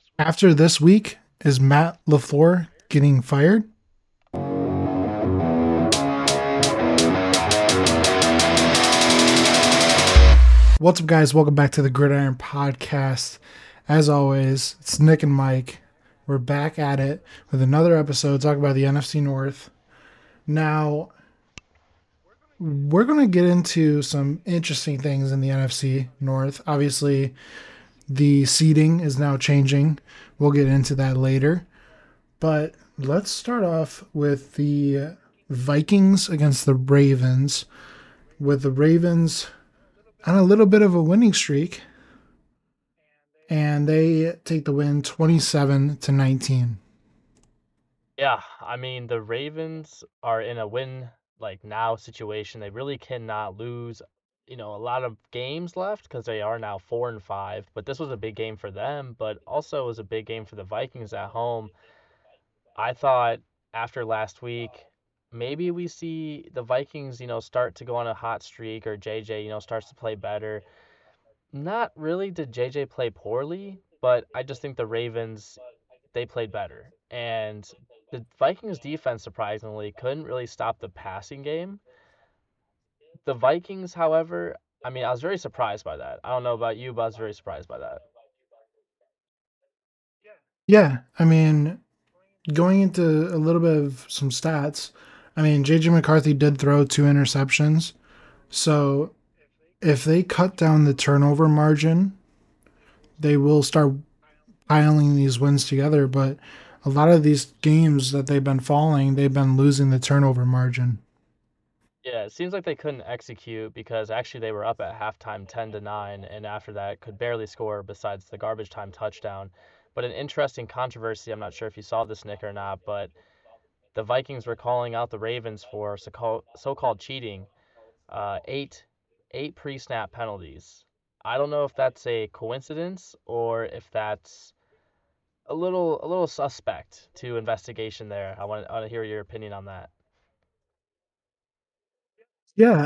After this week, is Matt LaFleur getting fired? What's up, guys? Welcome back to the Gridiron Podcast. As always, it's Nick and Mike. We're back at it with another episode talking about the NFC North. Now, we're going to get into some interesting things in the NFC North. Obviously, the seeding is now changing. We'll get into that later. But let's start off with the Vikings against the Ravens, with the Ravens on a little bit of a winning streak, and they take the win 27-19. Yeah, the Ravens are in a win now situation. They really cannot lose, a lot of games left because they are now 4-5. But this was a big game for them, but also was a big game for the Vikings at home. I thought after last week, maybe we see the Vikings, start to go on a hot streak, or JJ, starts to play better. Not really did JJ play poorly, but I just think the Ravens, they played better. And the Vikings defense surprisingly couldn't really stop the passing game. The Vikings, however, I was very surprised by that. I don't know about you, but I was very surprised by that. Yeah, going into a little bit of some stats, JJ McCarthy did throw 2 interceptions. So if they cut down the turnover margin, they will start piling these wins together. But a lot of these games that they've been falling, they've been losing the turnover margin. Yeah, it seems like they couldn't execute because actually they were up at halftime 10-9, and after that could barely score besides the garbage time touchdown. But an interesting controversy, I'm not sure if you saw this, Nick, or not, but the Vikings were calling out the Ravens for so-called cheating, eight pre-snap penalties. I don't know if that's a coincidence or if that's a little suspect to investigation there. I want to hear your opinion on that. Yeah,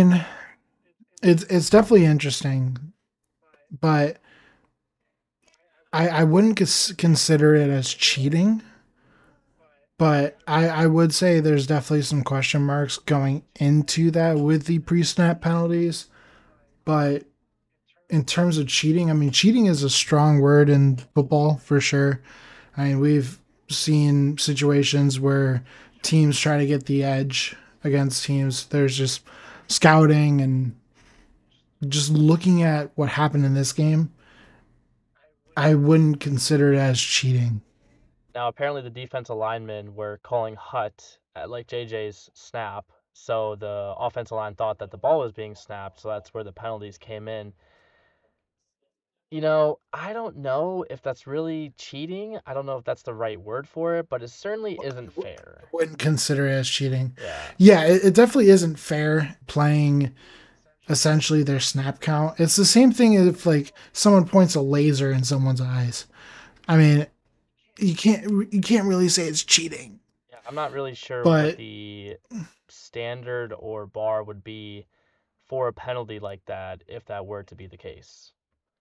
it's definitely interesting, but I wouldn't consider it as cheating. But I would say there's definitely some question marks going into that with the pre-snap penalties. But in terms of cheating, cheating is a strong word in football for sure. We've seen situations where teams try to get the edge against teams. There's just scouting and just looking at what happened in this game. I wouldn't consider it as cheating. Now, apparently the defensive linemen were calling hut at JJ's snap, so the offensive line thought that the ball was being snapped, so that's where the penalties came in. I don't know if that's really cheating. I don't know if that's the right word for it, but it certainly isn't fair. Wouldn't consider it as cheating. Yeah. Yeah, it definitely isn't fair playing essentially their snap count. It's the same thing if someone points a laser in someone's eyes. I mean, you can't really say it's cheating. Yeah, I'm not really sure what But the standard or bar would be for a penalty like that if that were to be the case.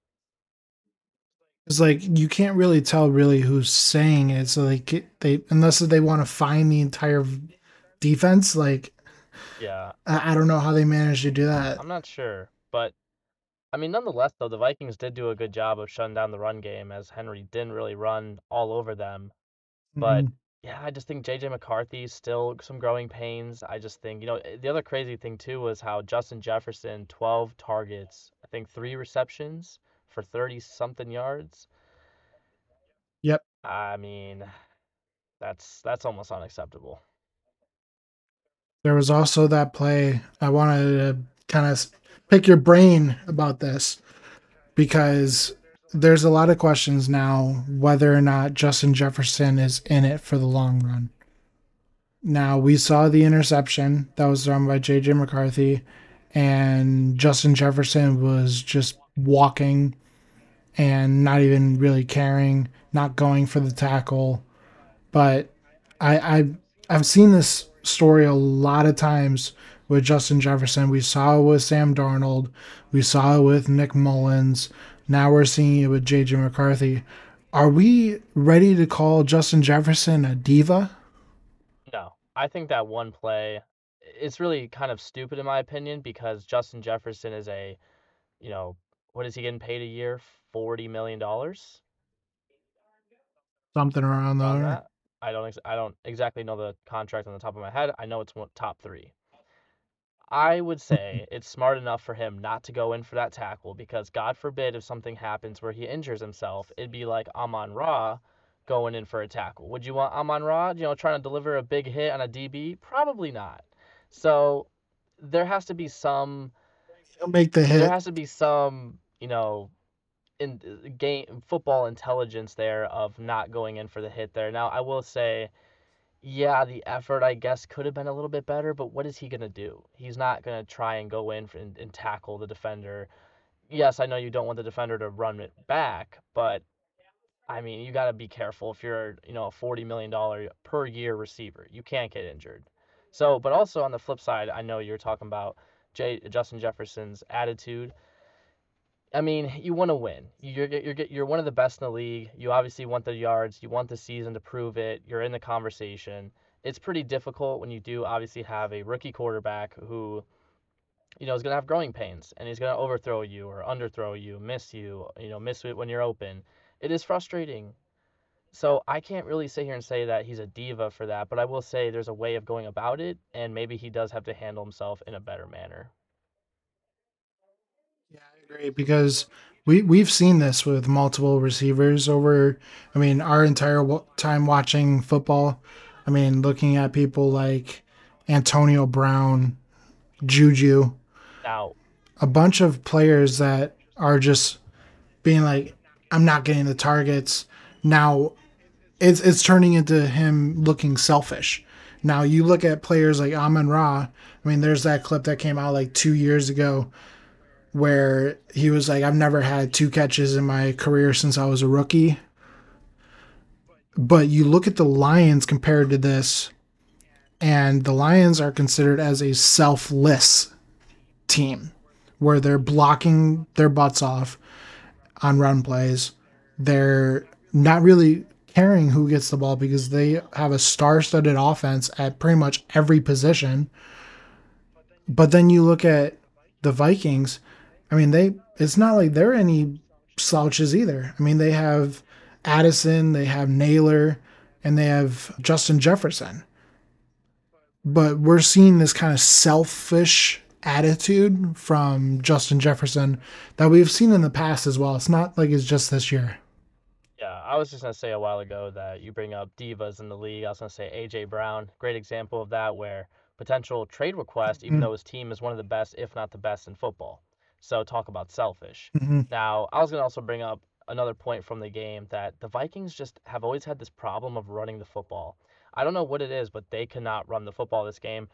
it's you can't really tell really who's saying it. So they unless they want to find the entire defense. Yeah, I don't know how they managed to do that. I'm not sure, but nonetheless, though, the Vikings did do a good job of shutting down the run game as Henry didn't really run all over them. But Mhm. yeah, I just think JJ McCarthy's still some growing pains. I just think, the other crazy thing too was how Justin Jefferson, 12 targets, I think 3 receptions for 30 something yards. Yep. I mean, that's almost unacceptable. There was also that play. I wanted to kind of pick your brain about this because there's a lot of questions now whether or not Justin Jefferson is in it for the long run. Now, we saw the interception that was thrown by JJ McCarthy, and Justin Jefferson was just walking and not even really caring, not going for the tackle. But I've seen this story a lot of times with Justin Jefferson. We saw it with Sam Darnold. We saw it with Nick Mullins. Now we're seeing it with JJ McCarthy. Are we ready to call Justin Jefferson a diva? No, I think that one play, it's really kind of stupid in my opinion because Justin Jefferson is a, you know, what is he getting paid a year? $40 million Something around around there. that. I don't exactly know the contract on the top of my head. I know it's one, top three. I would say it's smart enough for him not to go in for that tackle because God forbid if something happens where he injures himself, it'd be like Amon Ra going in for a tackle. Would you want Amon Ra, trying to deliver a big hit on a DB? Probably not. So there has to be some He'll make the there hit. has to be some, in game football intelligence there of not going in for the hit there. Now, I will say yeah, the effort I guess could have been a little bit better, but what is he gonna do? He's not gonna try and go in and tackle the defender. Yes, I know you don't want the defender to run it back, but I mean you got to be careful if you're a $40 million per year receiver. You can't get injured. So, but also on the flip side, I know you're talking about Justin Jefferson's attitude. I mean, you want to win. You're one of the best in the league. You obviously want the yards. You want the season to prove it. You're in the conversation. It's pretty difficult when you do obviously have a rookie quarterback who, is going to have growing pains and he's going to overthrow you or underthrow you, miss you, miss it when you're open. It is frustrating. So I can't really sit here and say that he's a diva for that, but I will say there's a way of going about it, and maybe he does have to handle himself in a better manner. Yeah, I agree because we've seen this with multiple receivers over. I mean, our entire time watching football. I mean, looking at people like Antonio Brown, Juju, Now, a bunch of players that are just being like, "I'm not getting the targets." Now it's turning into him looking selfish. Now you look at players like Amon Ra. I mean, there's that clip that came out like 2 years ago where he was like, I've never had two catches in my career since I was a rookie. But you look at the Lions compared to this, and the Lions are considered as a selfless team where they're blocking their butts off on run plays. They're not really caring who gets the ball because they have a star studded offense at pretty much every position. But then you look at the Vikings. I mean, it's not like they're any slouches either. I mean, they have Addison, they have Naylor, and they have Justin Jefferson. But we're seeing this kind of selfish attitude from Justin Jefferson that we've seen in the past as well. It's not like it's just this year. yeah, I was just gonna say a while ago that you bring up divas in the league. I was gonna say AJ Brown, great example of that, where potential trade request, even Mm-hmm. though his team is one of the best, if not the best in football. So talk about selfish. Mm-hmm. Now, I was gonna also bring up another point from the game that the Vikings just have always had this problem of running the football. I don't know what it is, but they cannot run the football this game.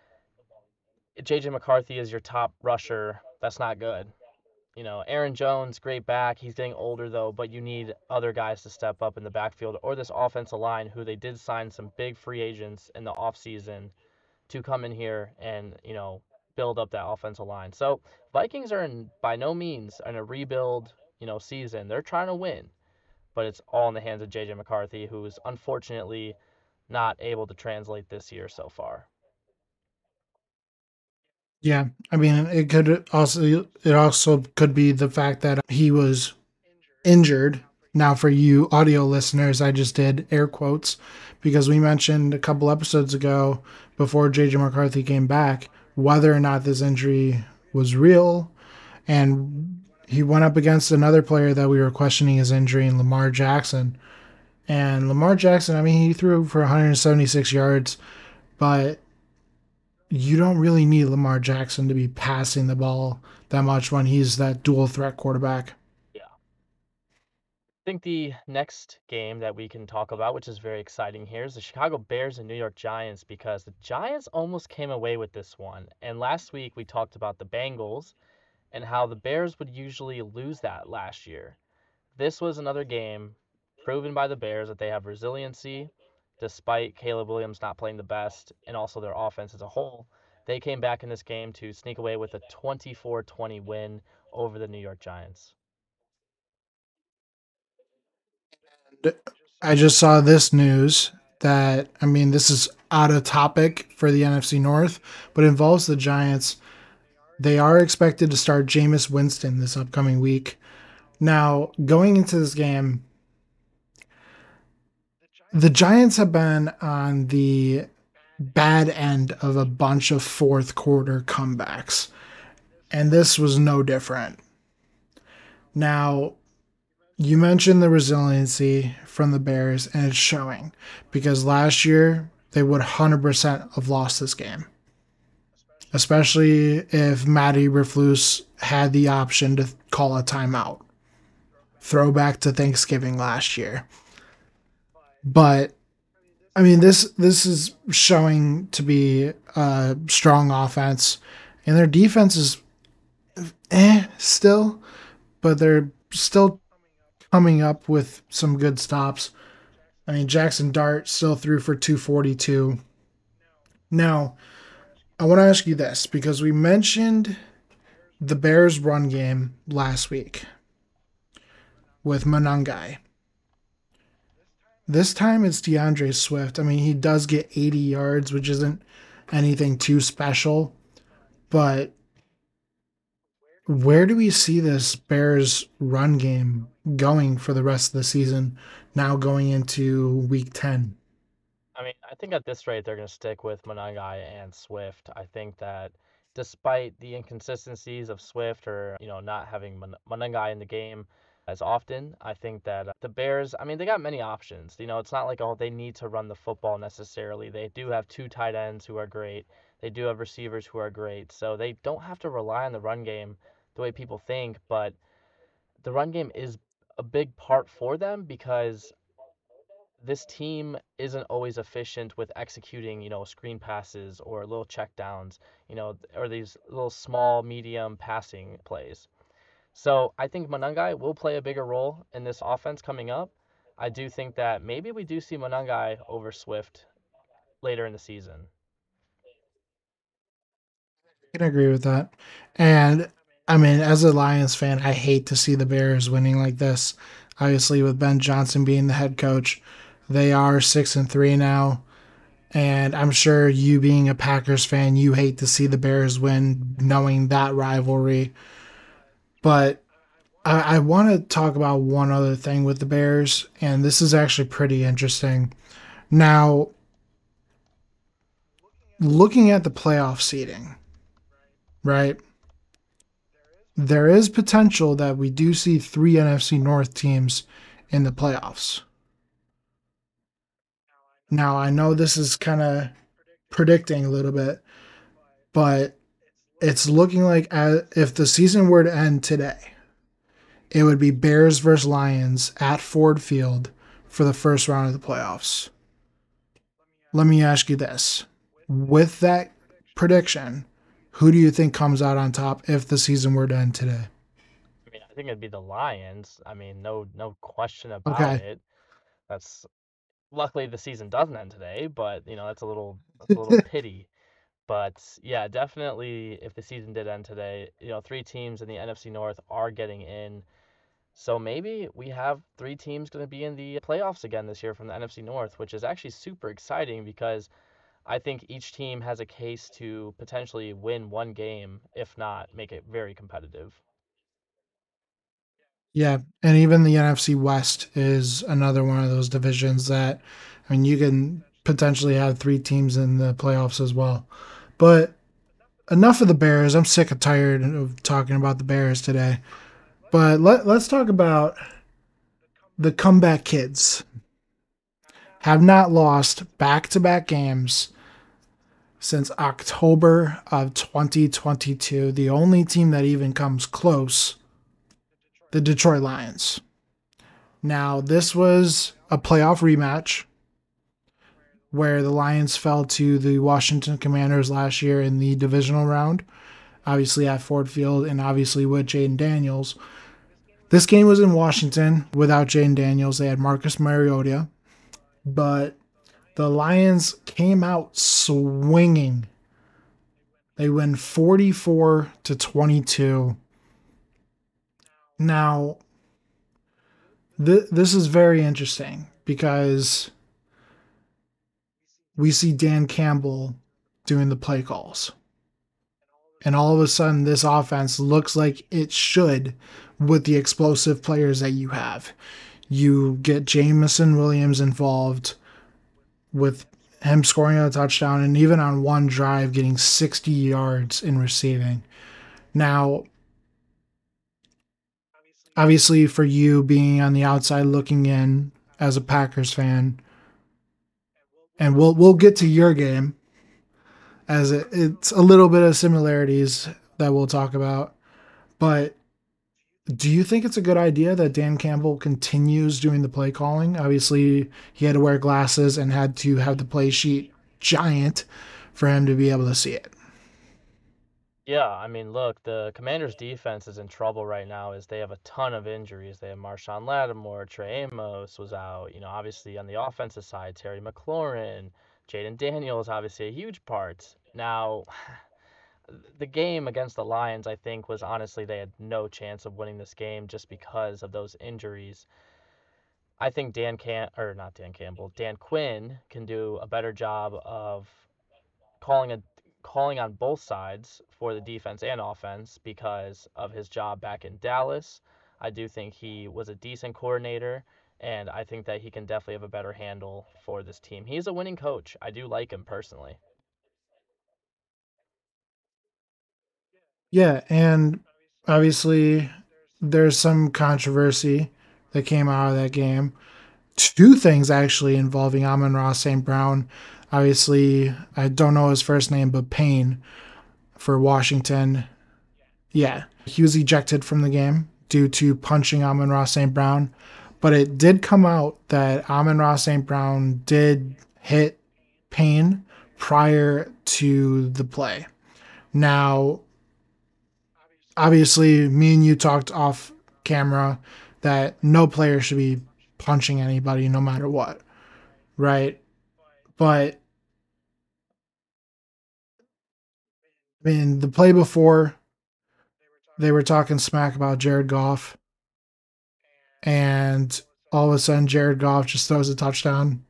JJ McCarthy is your top rusher. That's not good. Aaron Jones, great back. He's getting older though, but you need other guys to step up in the backfield or this offensive line who they did sign some big free agents in the offseason to come in here and, build up that offensive line. So Vikings are in by no means in a rebuild, season. They're trying to win, but it's all in the hands of JJ McCarthy, who's unfortunately not able to translate this year so far. Yeah, I mean, it also could be the fact that he was injured. Now, for you audio listeners, I just did air quotes because we mentioned a couple episodes ago before JJ McCarthy came back whether or not this injury was real, and he went up against another player that we were questioning his injury in Lamar Jackson. And Lamar Jackson, I mean, he threw for 176 yards, but you don't really need Lamar Jackson to be passing the ball that much when he's that dual threat quarterback. Yeah. I think the next game that we can talk about, which is very exciting here, is the Chicago Bears and New York Giants because the Giants almost came away with this one. And last week we talked about the Bengals and how the Bears would usually lose that last year. This was another game proven by the Bears that they have resiliency despite Caleb Williams not playing the best and also their offense as a whole. They came back in this game to sneak away with a 24-20 win over the New York Giants. I just saw this news that, I mean, this is out of topic for the NFC North, but involves the Giants. They are expected to start Jameis Winston this upcoming week. Now, going into this game, the Giants have been on the bad end of a bunch of fourth quarter comebacks, and this was no different. Now, you mentioned the resiliency from the Bears, and it's showing because last year they would 100% have lost this game, especially if Matty Eberflus had the option to call a timeout. Throwback to Thanksgiving last year. But I mean, this is showing to be a strong offense, and their defense is still, but they're still coming up with some good stops. I mean, Jackson Dart still threw for 242. Now, I want to ask you this because we mentioned the Bears' run game last week with Monangai. This time it's DeAndre Swift. I mean, he does get 80 yards, which isn't anything too special, but where do we see this Bears run game going for the rest of the season now going into week 10? I mean, I think at this rate they're going to stick with Monangai and Swift. I think that despite the inconsistencies of Swift or not having Monangai in the game as often, I think that the Bears, I mean, they got many options. It's not like they need to run the football necessarily. They do have two tight ends who are great. They do have receivers who are great. So they don't have to rely on the run game the way people think, but the run game is a big part for them because this team isn't always efficient with executing, screen passes or little check downs, or these little small, medium passing plays. So I think Monangai will play a bigger role in this offense coming up. I do think that maybe we do see Monangai over Swift later in the season. I can agree with that. And I mean, as a Lions fan, I hate to see the Bears winning like this. Obviously, with Ben Johnson being the head coach, they are 6-3 now. And I'm sure you being a Packers fan, you hate to see the Bears win, knowing that rivalry. But I want to talk about one other thing with the Bears, and this is actually pretty interesting. Now, looking at the playoff seeding, right? There is potential that we do see three NFC North teams in the playoffs. Now, I know this is kind of predicting a little bit, but it's looking like if the season were to end today, it would be Bears versus Lions at Ford Field for the first round of the playoffs. Let me ask you this. With that prediction, who do you think comes out on top if the season were to end today? I mean, I think it'd be the Lions. I mean, no question about Okay. it. That's luckily the season doesn't end today, but that's a little pity. But yeah, definitely if the season did end today, three teams in the NFC North are getting in. So maybe we have three teams going to be in the playoffs again this year from the NFC North, which is actually super exciting because I think each team has a case to potentially win one game, if not make it very competitive. Yeah, and even the NFC West is another one of those divisions that, I mean, you can potentially have three teams in the playoffs as well. But enough of the Bears. I'm sick and tired of talking about the Bears today. But let's talk about the comeback kids. Have not lost back to back games since October of 2022. The only team that even comes close, the Detroit Lions. Now, this was a playoff rematch where the Lions fell to the Washington Commanders last year in the divisional round, obviously at Ford Field and obviously with Jaden Daniels. This game was in Washington without Jaden Daniels. They had Marcus Mariota, but the Lions came out swinging. They win 44-22. Now, This is very interesting because we see Dan Campbell doing the play calls. And all of a sudden, this offense looks like it should with the explosive players that you have. You get Jameson Williams involved with him scoring a touchdown and even on one drive getting 60 yards in receiving. Now, obviously, for you being on the outside looking in as a Packers fan, and we'll get to your game as it's a little bit of similarities that we'll talk about. But do you think it's a good idea that Dan Campbell continues doing the play calling? Obviously, he had to wear glasses and had to have the play sheet giant for him to be able to see it. Yeah, I mean, look, the Commanders' defense is in trouble right now as they have a ton of injuries. They have Marshawn Lattimore, Trey Amos was out. Obviously on the offensive side, Terry McLaurin, Jaden Daniels, obviously a huge part. Now, the game against the Lions, I think, was honestly they had no chance of winning this game just because of those injuries. I think or not Dan Campbell, Dan Quinn can do a better job of calling a calling on both sides for the defense and offense because of his job back in Dallas. I do think he was a decent coordinator, and I think that he can definitely have a better handle for this team. He's a winning coach. I do like him personally. Yeah, and obviously there's some controversy that came out of that game. Two things actually involving Amon-Ra St. Brown. Obviously, I don't know his first name, but Payne for Washington. Yeah, he was ejected from the game due to punching Amon-Ra St. Brown. But it did come out that Amon-Ra St. Brown did hit Payne prior to the play. Now, obviously, me and you talked off camera that no player should be punching anybody no matter what, right? But I mean, the play before they were talking smack about Jared Goff, and all of a sudden Jared Goff just throws a touchdown.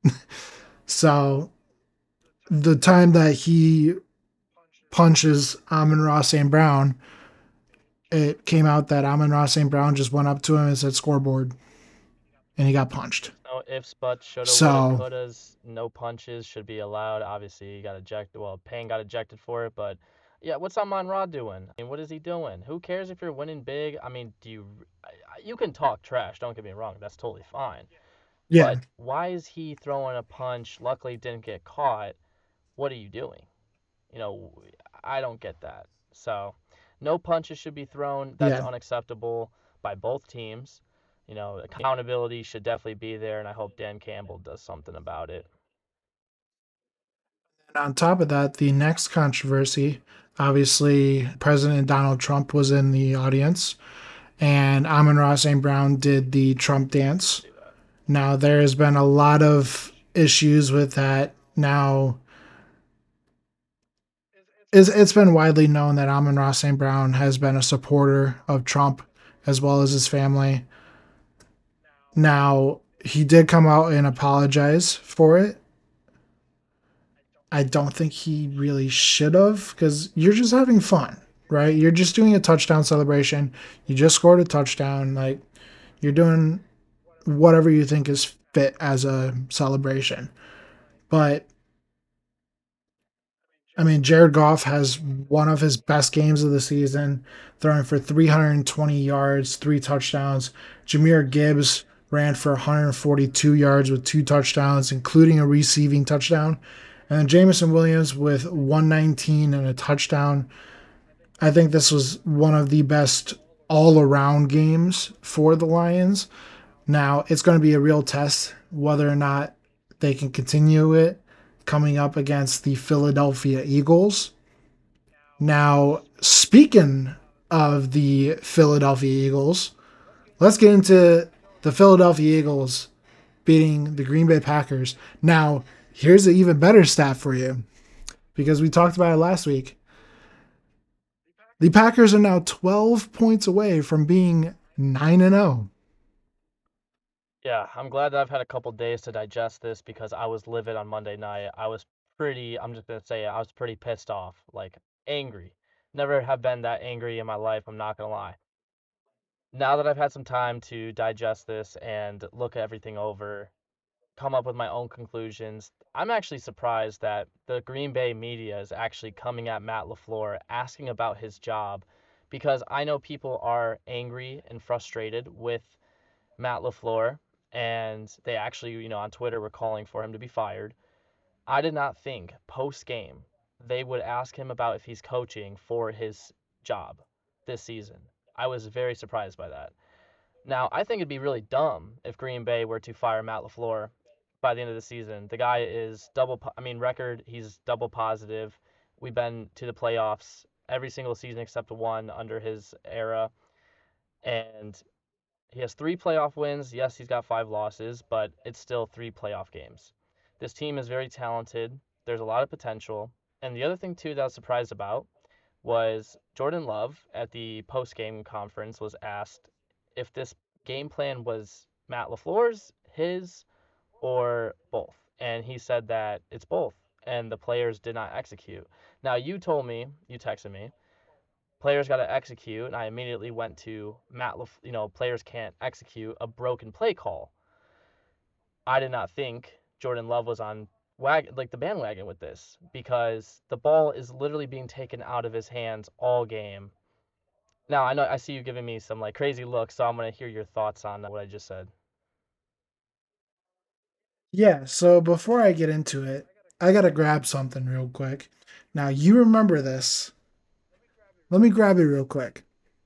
So the time that he punches Amon-Ra St. Brown, it came out that Amon-Ra St. Brown just went up to him and said scoreboard, and he got punched. No ifs, buts, shoulda, woulda, So couldas. No punches should be allowed. Obviously, he got ejected. Well, Payne got ejected for it, but yeah, what's Amon Ra doing? I mean, what is he doing? Who cares if you're winning big? I mean, you can talk trash. Don't get me wrong. That's totally fine. yeah, But why is he throwing a punch? Luckily, didn't get caught. What are you doing? You know, I don't get that. So, no punches should be thrown. That's yeah. unacceptable by both teams. Accountability should definitely be there, and I hope Dan Campbell does something about it. And on top of that, the next controversy, obviously, President Donald Trump was in the audience, and Amon-Ra St. Brown did the Trump dance. Now, there has been a lot of issues with that. Now, it's been widely known that Amon-Ra St. Brown has been a supporter of Trump as well as his family. Now, he did come out and apologize for it. I don't think he really should have because you're just having fun, right? You're just doing a touchdown celebration. You just scored a touchdown. Like, you're doing whatever you think is fit as a celebration. But I mean, Jared Goff has one of his best games of the season, throwing for 320 yards, three touchdowns. Jahmyr Gibbs ran for 142 yards with two touchdowns, including a receiving touchdown. And then Jameson Williams with 119 and a touchdown. I think this was one of the best all around games for the Lions. Now, it's going to be a real test whether or not they can continue it coming up against the Philadelphia Eagles. Now, speaking of the Philadelphia Eagles, let's get into the Philadelphia Eagles beating the Green Bay Packers. Now, here's an even better stat for you because we talked about it last week. The Packers are now 12 points away from being 9-0. Yeah, I'm glad that I've had a couple days to digest this because I was livid on Monday night. I'm just gonna say it, I was pretty pissed off, like angry. Never have been that angry in my life, I'm not gonna lie. Now that I've had some time to digest this and look everything over, come up with my own conclusions, I'm actually surprised that the Green Bay media is actually coming at Matt LaFleur asking about his job because I know people are angry and frustrated with Matt LaFleur, and they actually, on Twitter were calling for him to be fired. I did not think post game they would ask him about if he's coaching for his job this season. I was very surprised by that. Now, I think it'd be really dumb if Green Bay were to fire Matt LaFleur by the end of the season. The guy is record, he's double positive. We've been to the playoffs every single season except one under his era. And he has 3 playoff wins. Yes, he's got 5 losses, but it's still 3 playoff games. This team is very talented. There's a lot of potential. And the other thing, too, that I was surprised about was Jordan Love at the post game conference was asked if this game plan was Matt LaFleur's, his, or both. And he said that it's both, and the players did not execute. Now, you texted me, players got to execute, and I immediately went to players can't execute a broken play call. I did not think Jordan Love was on the bandwagon with this because the ball is literally being taken out of his hands all game. Now I see you giving me some like crazy looks, so I'm gonna hear your thoughts on what I just said. Yeah, so before I get into it, I gotta grab something real quick. Now, you remember this. Let me grab it real quick.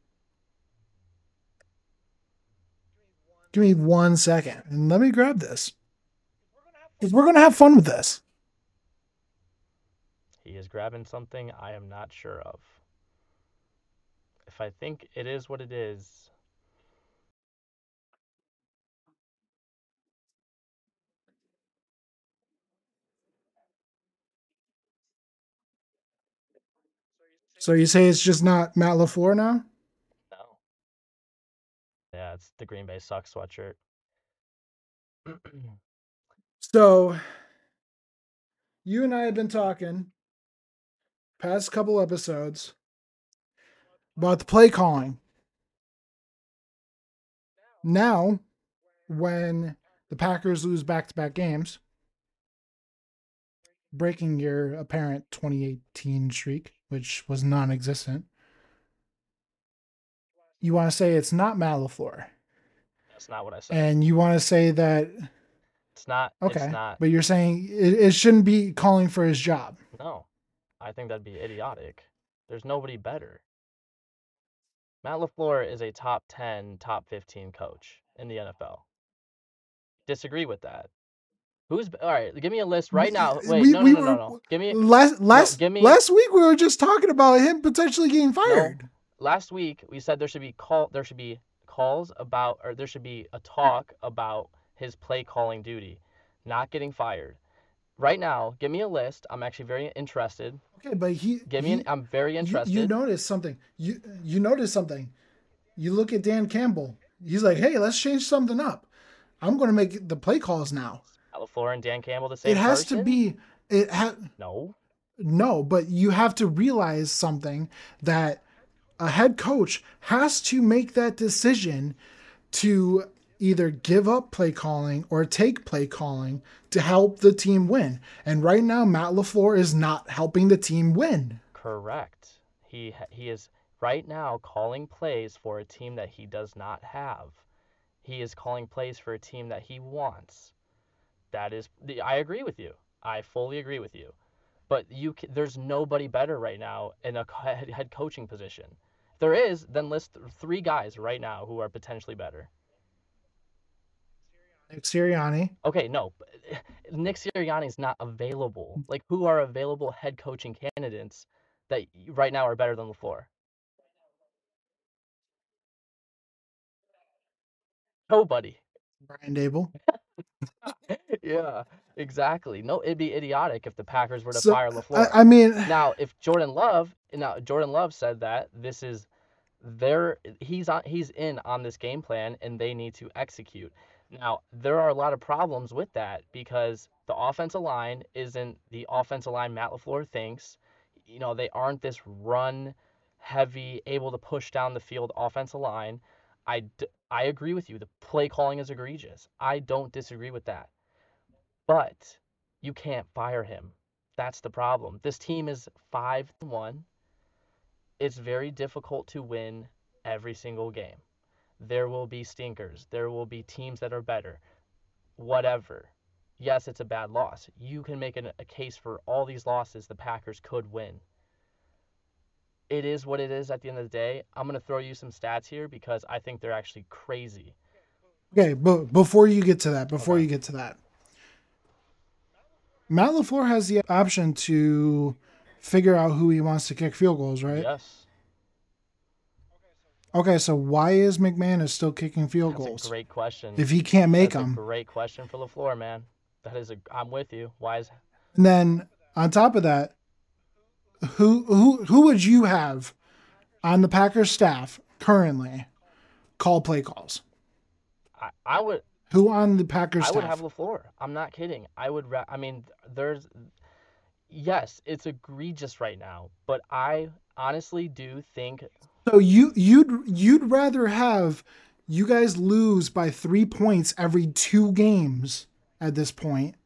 Give me 1 second and let me grab this. Because we're gonna have fun with this. He is grabbing something I am not sure of. If I think it is what it is, So you say it's just not Matt LaFleur now? no. Yeah, it's the Green Bay sucks sweatshirt. So you and I have been talking past couple episodes about the play calling. Now, when the Packers lose back to back games, breaking your apparent 2018 streak, which was non existent, you want to say it's not Matt LaFleur. That's not what I said. And you want to say that, It's not. It's okay, not. but you're saying it shouldn't be calling for his job. No, I think that'd be idiotic. There's nobody better. Matt LaFleur is a top 10, top 15 coach in the NFL. Disagree with that. All right? Give me a list right now. Wait, no, no, We no, no, were no. Give me last no. last Give me last week we were just talking about him potentially getting no. fired. Last week we said there should be calls about, or there should be a talk about his play calling duty, not getting fired. Right now, give me a list. I'm actually very interested. Okay, but I'm very you interested. notice something. You notice something. You look at Dan Campbell. He's like, hey, let's change something up. I'm going to make the play calls now. LaFleur and Dan Campbell the It same has to person? be. No. No, but you have to realize something, that a head coach has to make that decision to either give up play calling or take play calling to help the team win. And right now, Matt LaFleur is not helping the team win. Correct. He is right now calling plays for a team that he does not have. He is calling plays for a team that he wants. I agree with you. I fully agree with you. But there's nobody better right now in a head coaching position. If there is, then list 3 guys right now who are potentially better. Nick Sirianni. Okay, no, Nick Sirianni is not available. Like, who are available head coaching candidates that right now are better than LaFleur? Nobody. Brian Dable. Yeah, exactly. No, it'd be idiotic if the Packers were to So fire LaFleur. I mean, Jordan Love said that this is he's in on this game plan and they need to execute. Now, there are a lot of problems with that because the offensive line isn't the offensive line Matt LaFleur thinks. They aren't this run heavy, able to push down the field offensive line. I agree with you. The play calling is egregious. I don't disagree with that. But you can't fire him. That's the problem. This team is 5-1. It's very difficult to win every single game. There will be stinkers. There will be teams that are better. Whatever. Yes, it's a bad loss. You can make a case for all these losses the Packers could win. It is what it is at the end of the day. I'm going to throw you some stats here because I think they're actually crazy. Okay, but before you get to that, Okay. Matt LaFleur has the option to figure out who he wants to kick field goals, right? Yes, Okay, so why is McManus still kicking field that's a goals great question. if he can't make That's a them? great question for LaFleur, man. I'm with you. Why is And then on top of that, who would you have on the Packers staff currently call play calls? I would Who on the Packers I would have staff? LaFleur. I'm not kidding. I mean, yes, it's egregious right now, but I honestly do think So you'd rather have you guys lose by 3 points every 2 games at this point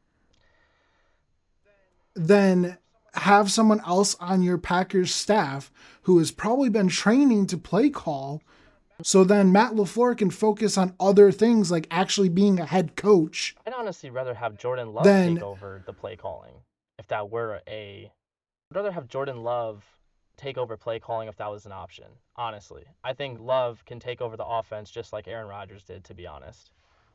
than have someone else on your Packers staff who has probably been training to play call. So then Matt LaFleur can focus on other things like actually being a head coach. I'd honestly rather have Jordan Love take Then over the play calling if that were a. I'd rather have Jordan Love take over play calling if that was an option. Honestly, I think Love can take over the offense just like Aaron Rodgers did. To be honest,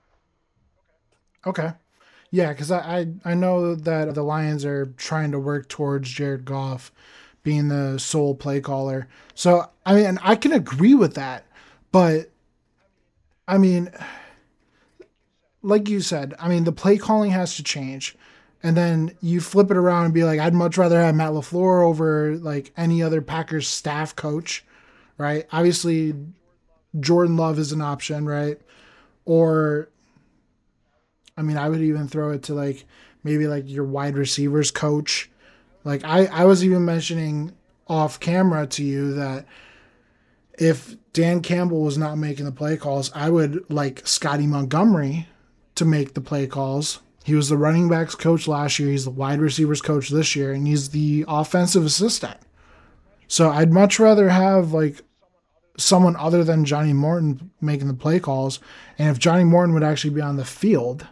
okay, yeah, because I know that the Lions are trying to work towards Jared Goff being the sole play caller. So I mean, I can agree with that, but I mean, like you said, I mean, the play calling has to change. And then you flip it around and be like, I'd much rather have Matt LaFleur over like any other Packers staff coach, right? Obviously, Jordan Love is an option, right? Or, I mean, I would even throw it to like maybe like your wide receivers coach. Like, I was even mentioning off camera to you that if Dan Campbell was not making the play calls, I would like Scotty Montgomery to make the play calls. He was the running backs coach last year. He's the wide receivers coach this year, and he's the offensive assistant. So I'd much rather have like someone other than Johnny Morton making the play calls. And if Johnny Morton would actually be on the field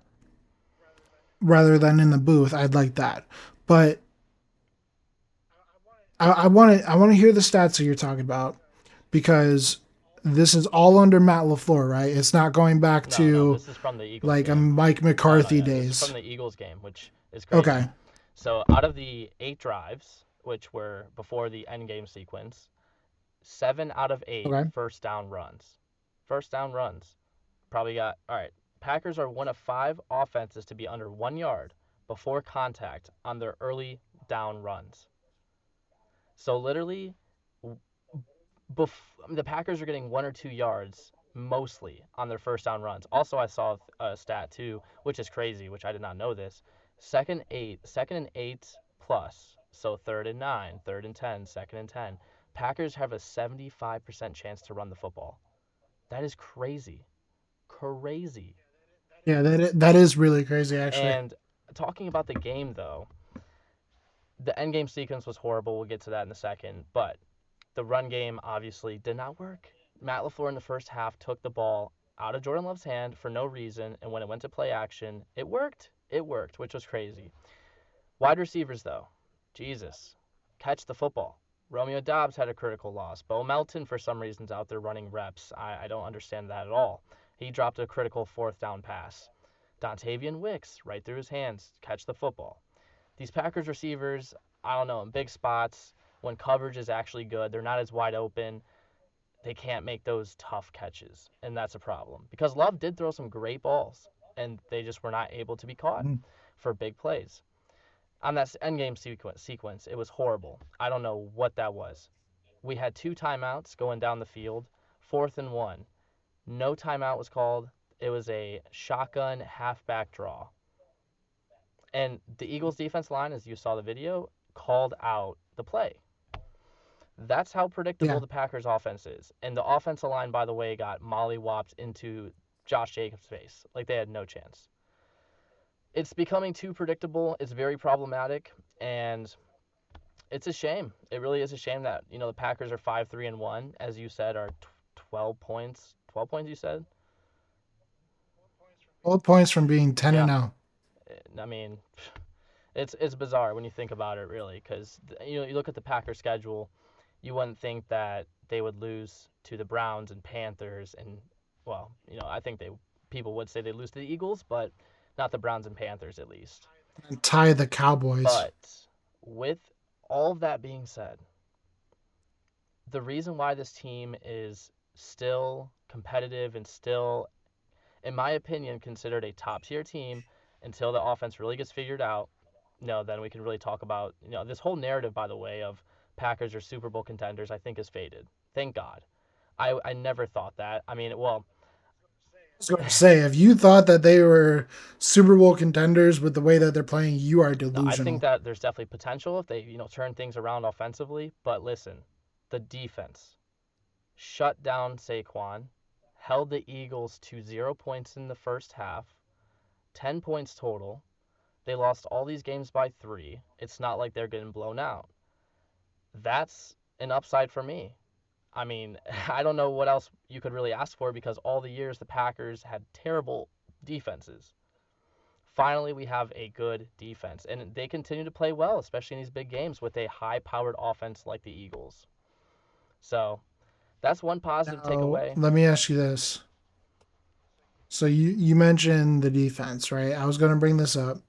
rather than in the booth, I'd like that. But I want to hear the stats that you're talking about because this is all under Matt LaFleur, right? It's not going back no, no, to this is from the Eagles like a game. Mike No, no, McCarthy yeah, this is from days. the Eagles game, which is crazy. Okay. So out of the 8 drives, which were before the end game sequence, 7 out of 8 Okay. first down runs. First down runs. Probably got all right. Packers are one of 5 offenses to be under 1 yard before contact on their early down runs. So literally, the Packers are getting 1 or 2 yards mostly on their first down runs. Also, I saw a stat too, which is crazy, which I did not know this. Second and 8 plus. So 3rd and 9, 3rd and 10, 2nd and 10. Packers have a 75% chance to run the football. That is crazy. Crazy. Yeah, that is really crazy actually. And talking about the game though, the end game sequence was horrible. We'll get to that in a second, but the run game obviously did not work. Matt LaFleur in the first half took the ball out of Jordan Love's hand for no reason, and when it went to play action, it worked. It worked, which was crazy. Wide receivers though, Jesus, catch the football. Romeo Doubs had a critical loss. Bo Melton, for some reasons, out there running reps. I don't understand that at all. He dropped a critical fourth down pass. Dontavian Wicks, right through his hands, catch the football. These Packers receivers, I don't know, in big spots, when coverage is actually good, they're not as wide open. They can't make those tough catches, and that's a problem. Because Love did throw some great balls, and they just were not able to be caught Mhm. for big plays. On that end game sequence, it was horrible. I don't know what that was. We had 2 timeouts going down the field, 4th and 1. No timeout was called. It was a shotgun halfback draw. And the Eagles defense line, as you saw the video, called out the play. That's how predictable Yeah. the Packers offense is. And the offensive line, by the way, got mollywopped into Josh Jacobs' face. Like they had no chance. It's becoming too predictable. It's very problematic, and it's a shame. It really is a shame that the Packers are 5-3-1, as you said, are 12 points. 12 points, you said? 12 points from being 10 and Yeah. 0. I mean, it's bizarre when you think about it, really, because you look at the Packers schedule, you wouldn't think that they would lose to the Browns and Panthers, and well, I think people would say they lose to the Eagles, but not the Browns and Panthers at least. And tie the Cowboys. But with all of that being said, the reason why this team is still competitive and still, in my opinion, considered a top tier team until the offense really gets figured out, then we can really talk about, this whole narrative, by the way, of Packers are Super Bowl contenders, I think is faded. Thank God. I never thought that. I mean, well, I was going to say, if you thought that they were Super Bowl contenders with the way that they're playing, you are no, I think delusional. that there's definitely potential if they, turn things around offensively. But listen, the defense shut down Saquon, held the Eagles to 0 points in the first half, 10 points total. They lost all these games by 3. It's not like they're getting blown out. That's an upside for me. I mean, I don't know what else you could really ask for because all the years the Packers had terrible defenses. Finally, we have a good defense, and they continue to play well, especially in these big games with a high-powered offense like the Eagles. So that's one positive Now, takeaway. let me ask you this. So you mentioned the defense, right? I was going to bring this up.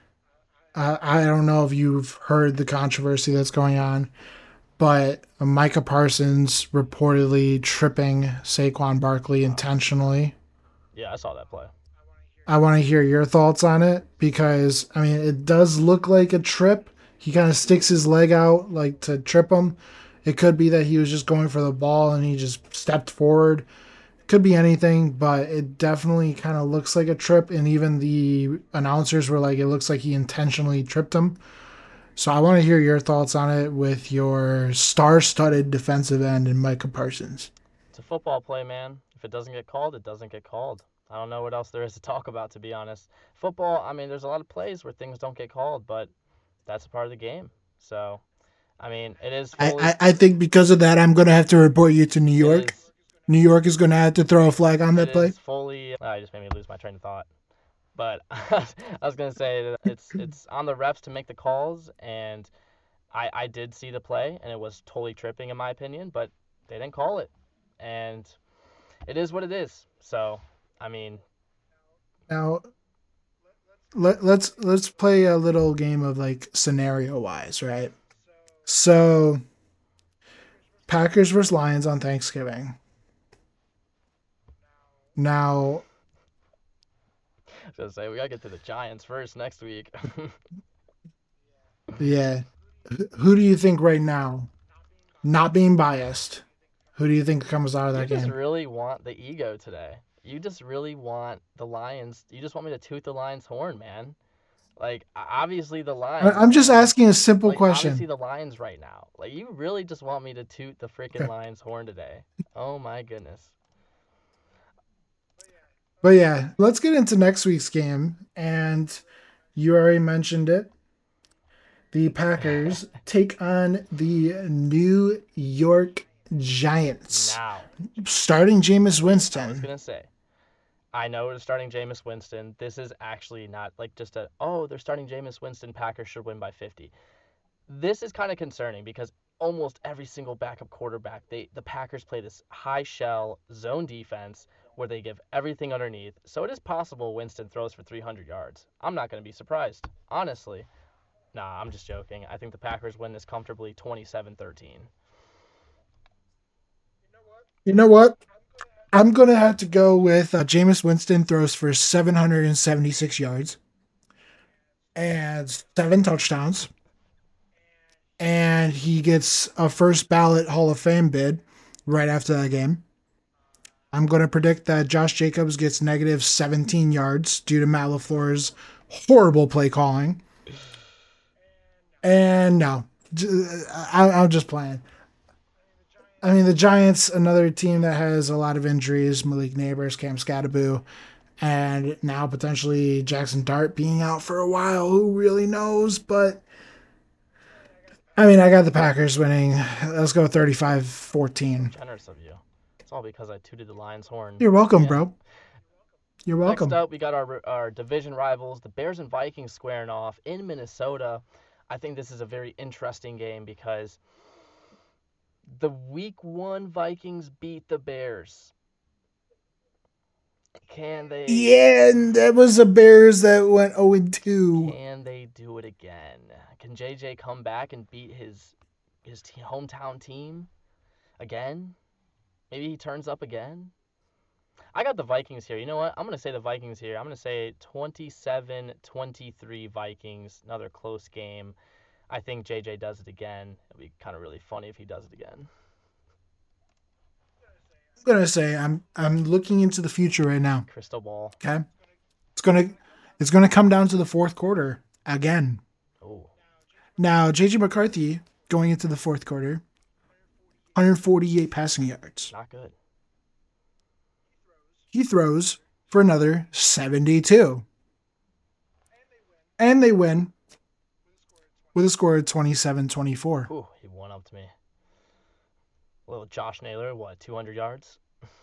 I don't know if you've heard the controversy that's going on, but Micah Parsons reportedly tripping Saquon Barkley Uh, intentionally. yeah, I saw that play. I want to hear your thoughts on it because I mean it does look like a trip. He kind of sticks his leg out like to trip him. It could be that he was just going for the ball and he just stepped forward. Could be anything, but it definitely kind of looks like a trip. And even the announcers were like, it looks like he intentionally tripped him. So I want to hear your thoughts on it with your star-studded defensive end in Micah Parsons. It's a football play, man. If it doesn't get called, it doesn't get called. I don't know what else there is to talk about, to be honest. Football, I mean, there's a lot of plays where things don't get called, but that's a part of the game. So, I mean, it is I, fully, I, I think because of that, I'm going to have to report you to New it York. is, New York is going to have to throw a flag on it that play. is fully. I just made me lose my train of thought. But I was gonna say that it's on the refs to make the calls, and I did see the play, and it was totally tripping in my opinion, but they didn't call it, and it is what it is. So, I mean, Now, let's play a little game of like scenario wise, right? So, Packers versus Lions on Thanksgiving. Now, I was gonna say we gotta get to the Giants first next week. yeah, who do you think right now, not being biased, who do you think comes out of You that just game? really want the ego today. You just really want the Lions. You just want me to toot the Lions' horn, man. Like obviously the Lions, I'm just man. asking a simple Like obviously question. the Lions right now. Like you really just want me to toot the freaking Okay. Lions horn today. Oh my goodness. But yeah, let's get into next week's game. And you already mentioned it. The Packers take on the New York Giants, Now, starting Jameis I was Winston. gonna say, I know they're starting Jameis Winston. This is actually not like just they're starting Jameis Winston, Packers should win by 50. This is kind of concerning because almost every single backup quarterback, the Packers play this high shell zone defense where they give everything underneath. So it is possible Winston throws for 300 yards. I'm not going to be surprised, honestly. Nah, I'm just joking. I think the Packers win this comfortably 27-13. You know what? I'm going to have to go with Jameis Winston throws for 776 yards and 7 touchdowns. And he gets a first ballot Hall of Fame bid right after that game. I'm going to predict that Josh Jacobs gets negative 17 yards due to Matt LaFleur's horrible play calling. And no, I'm just playing. I mean, the Giants, another team that has a lot of injuries, Malik Neighbors, Cam Scatterboo, and now potentially Jackson Dart being out for a while. Who really knows? But, I mean, I got the Packers winning. Let's go 35-14. Generous of you. It's all because I tooted the Lions' horn. You're welcome, bro. You're welcome. Next up, we got our division rivals, the Bears and Vikings, squaring off in Minnesota. I think this is a very interesting game because the Week 1 Vikings beat the Bears. Can they? Yeah, and that was the Bears that went 0-2. Can they do it again? Can JJ come back and beat his hometown team again? Maybe he turns up again? I got the Vikings here. You know what? I'm going to say the Vikings here. I'm going to say 27-23 Vikings. Another close game. I think JJ does it again. It'll be kind of really funny if he does it again. I'm gonna say I'm looking into the future right now. Crystal ball. Okay, it's gonna come down to the fourth quarter again. Oh. Now JJ McCarthy going into the fourth quarter, 148 passing yards. Not good. He throws for another 72, and they win with a score of 27-24. Ooh, he won up to me. Little Josh Naylor, 200 yards?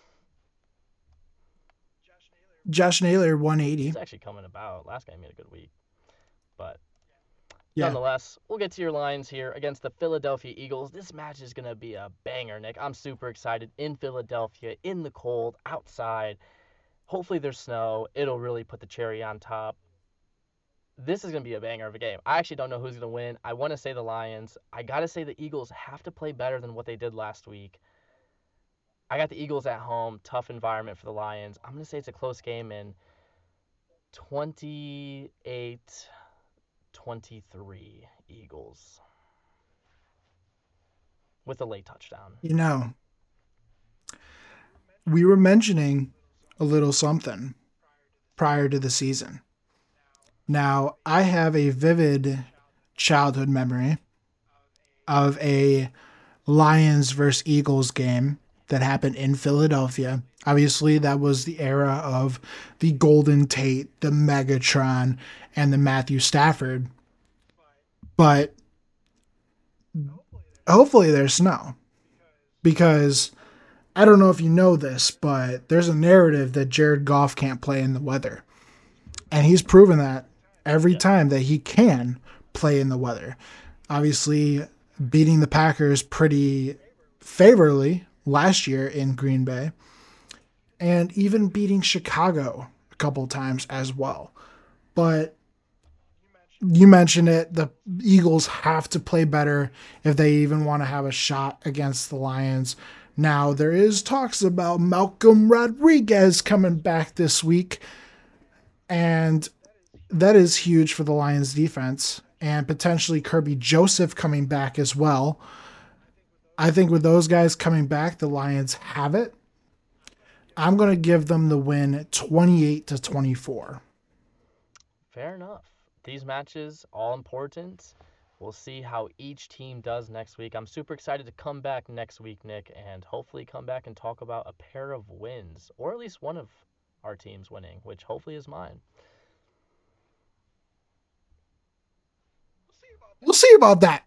Josh Naylor, 180. He's actually coming about. Last game he had a good week. But yeah. Nonetheless, we'll get to your lines here against the Philadelphia Eagles. This match is going to be a banger, Nick. I'm super excited. In Philadelphia, in the cold, outside. Hopefully there's snow. It'll really put the cherry on top. This is going to be a banger of a game. I actually don't know who's going to win. I want to say the Lions. I got to say the Eagles have to play better than what they did last week. I got the Eagles at home. Tough environment for the Lions. I'm going to say it's a close game in 28-23 Eagles. With a late touchdown. You know, we were mentioning a little something prior to the season. Now, I have a vivid childhood memory of a Lions versus Eagles game that happened in Philadelphia. Obviously, that was the era of the Golden Tate, the Megatron, and the Matthew Stafford. But hopefully there's snow. Because I don't know if you know this, but there's a narrative that Jared Goff can't play in the weather. And he's proven that every time that he can play in the weather. Obviously, beating the Packers pretty favorably last year in Green Bay, and even beating Chicago a couple times as well. But you mentioned it, the Eagles have to play better if they even want to have a shot against the Lions. Now, there is talks about Malcolm Rodriguez coming back this week, and that is huge for the Lions defense, and potentially Kirby Joseph coming back as well. I think with those guys coming back, the Lions have it. I'm going to give them the win 28-24. Fair enough. These matches, all important. We'll see how each team does next week. I'm super excited to come back next week, Nick, and hopefully come back and talk about a pair of wins, or at least one of our teams winning, which hopefully is mine. We'll see about that.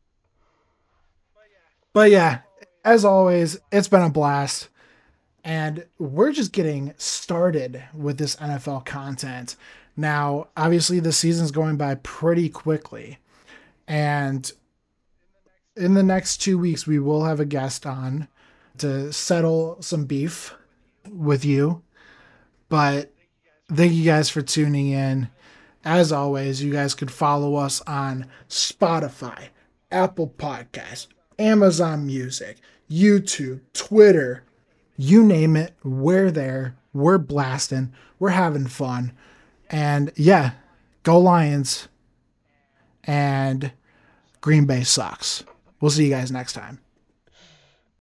But yeah, as always, it's been a blast. And we're just getting started with this NFL content. Now, obviously, the season's going by pretty quickly. And in the next 2 weeks, we will have a guest on to settle some beef with you. But thank you guys for tuning in. As always, you guys could follow us on Spotify, Apple Podcasts, Amazon Music, YouTube, Twitter, you name it. We're there. We're blasting. We're having fun. And yeah, go Lions. And Green Bay sucks. We'll see you guys next time.